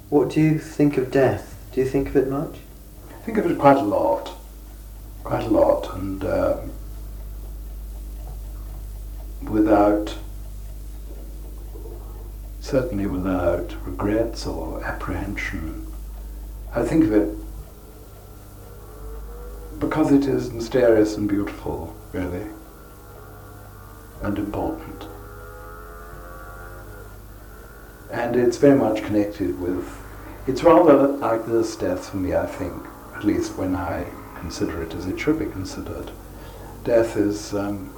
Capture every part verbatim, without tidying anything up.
What do you think of death? Do you think of it much? I think of it quite a lot, quite a lot, and um, without, certainly without regrets or apprehension. I think of it because it is mysterious and beautiful, really, and important. And it's very much connected with, it's rather like this death for me, I think, at least when I consider it as it should be considered. Death is um,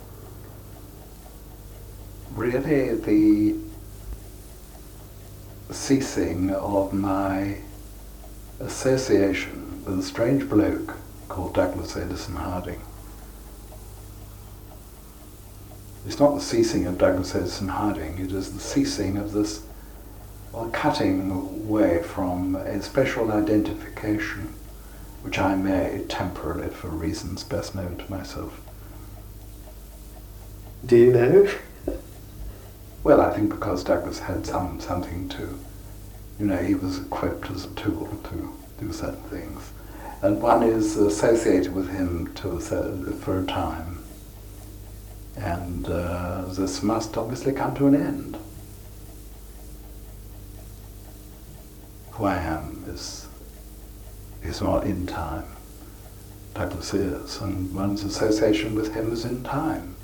really the ceasing of my association with a strange bloke called Douglas Edison Harding. It's not the ceasing of Douglas Edison Harding, it is the ceasing of this, well, cutting away from a special identification which I made temporarily for reasons best known to myself. Do you know? Well, I think because Douglas had some something to, you know, he was equipped as a tool to do certain things. And one is associated with him to, for a time. And uh, this must obviously come to an end. Who I am is, is not in time. Douglas is, and one's association with him is in time.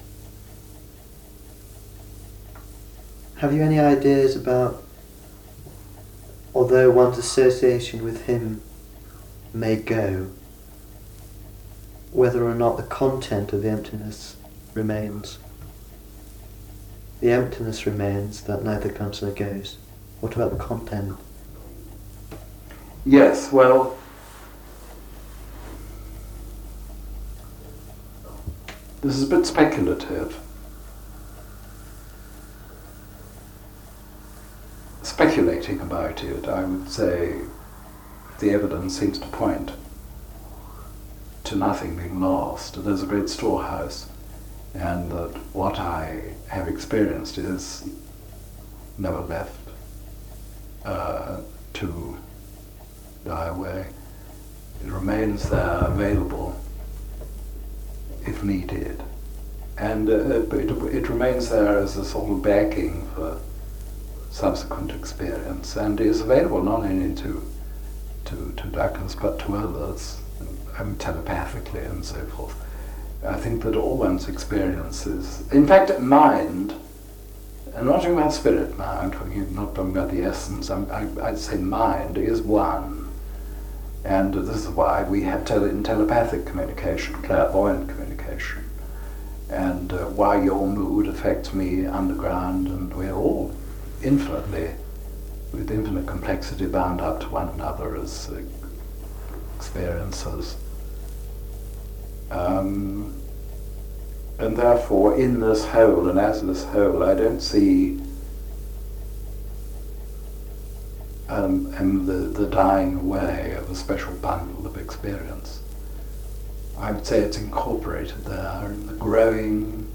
Have you any ideas about, although one's association with him may go, whether or not the content of the emptiness remains? The emptiness remains, that neither comes nor goes. What about the content? Yes, well, this is a bit speculative. Speculating about it, I would say the evidence seems to point to nothing being lost. There's a great storehouse, and that what I have experienced is never left uh, to die away. It remains there, available if needed, and uh, it, it remains there as a sort of backing for subsequent experience, and is available not only to to, to Douglas but to others, um, telepathically and so forth. I think that all one's experiences, in fact mind, I'm not talking about spirit now, I'm talking, not talking about the essence, I'm, I, I'd say mind is one, and this is why we have tele- telepathic communication, clairvoyant communication, and uh, why your mood affects me underground, and we're all infinitely, with infinite complexity, bound up to one another as uh, experiencers. Um, and therefore, in this whole, and as this whole, I don't see um, um, the, the dying away of a special bundle of experience. I would say it's incorporated there in the growing,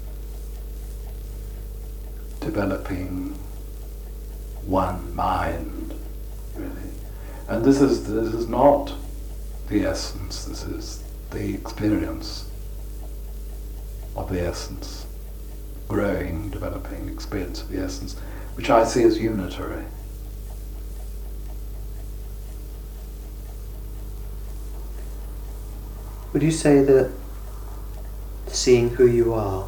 developing one mind, really. And this is this is not the essence, this is the experience of the essence, growing, developing experience of the essence, which I see as unitary. Would you say that seeing who you are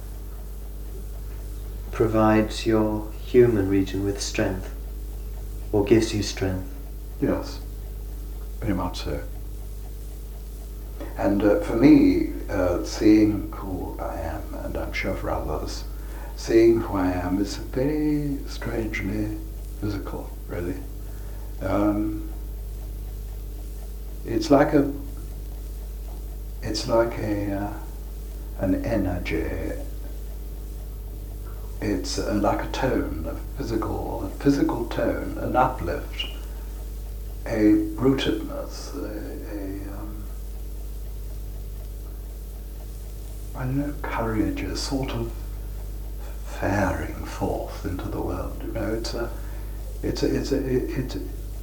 provides your human region with strength, or gives you strength? Yes, very much so. And uh, for me, uh, seeing who I am, and I'm sure for others, seeing who I am is very strangely physical, really. Um, it's like a, it's like a, uh, an energy. It's uh, like a tone, a physical, a physical tone, an uplift, a rootedness, a, a um, I don't know, courage, a sort of faring forth into the world. You know, it's a, It's a, it's a, it, it,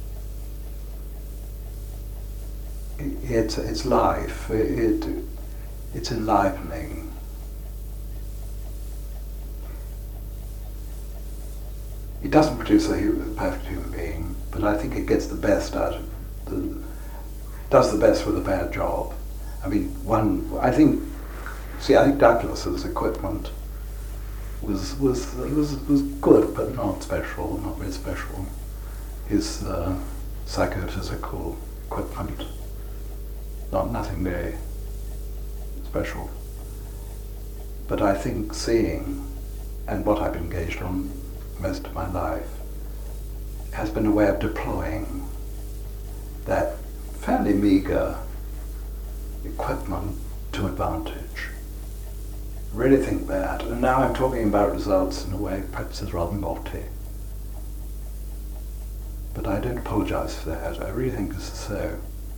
it's it's life. It, it it's enlivening. It doesn't produce a, hu- a perfect human being, but I think it gets the best out of the, does the best with a bad job. I mean, one, I think, see, I think Douglas's equipment was was was was good, but not special, not very special. His uh, psychophysical equipment, not nothing very special. But I think seeing, and what I've engaged on most of my life, has been a way of deploying that fairly meager equipment to advantage. Really think that. And now I'm talking about results in a way perhaps is rather naughty. But I don't apologize for that. I really think this is so.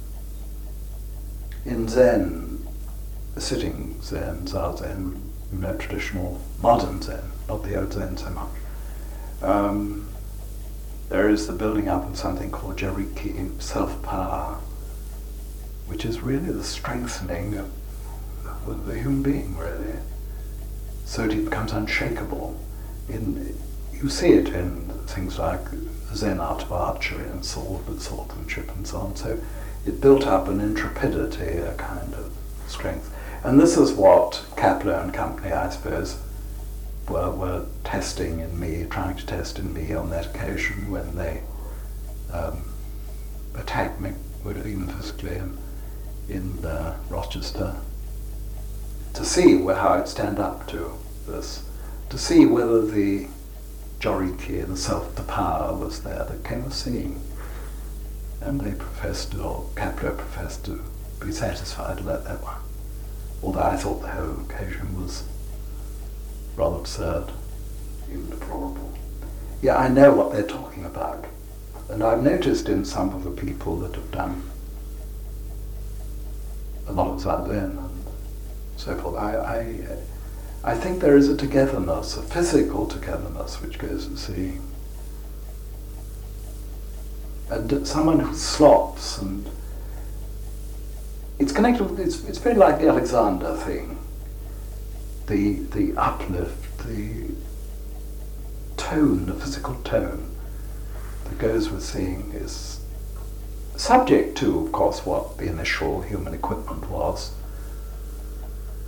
In Zen, sitting Zen, Zazen, you know, traditional modern Zen, not the old Zen so much, um, there is the building up of something called Jariki, self-power, which is really the strengthening of, of the human being, really. So it becomes unshakable. In, you see it in things like Zen art of archery and sword, swordsmanship and so on. So it built up an intrepidity, a kind of strength. And this is what Kapler and company, I suppose, were, were testing in me, trying to test in me on that occasion when they um, attacked me, even physically, in, in uh, Rochester, to see where, how I'd stand up to this, to see whether the Joriki, the self, the power was there that came of seeing. And they professed to, or Kapler professed to be satisfied to let that one. Although I thought the whole occasion was rather absurd, even deplorable. Yeah, I know what they're talking about. And I've noticed in some of the people that have done a lot of Zazen and so forth, I, I, I think there is a togetherness, a physical togetherness, which goes to see. And someone who slops, and it's connected with, it's, it's very like the Alexander thing. The, the uplift, the tone, the physical tone that goes with seeing is subject to, of course, what the initial human equipment was.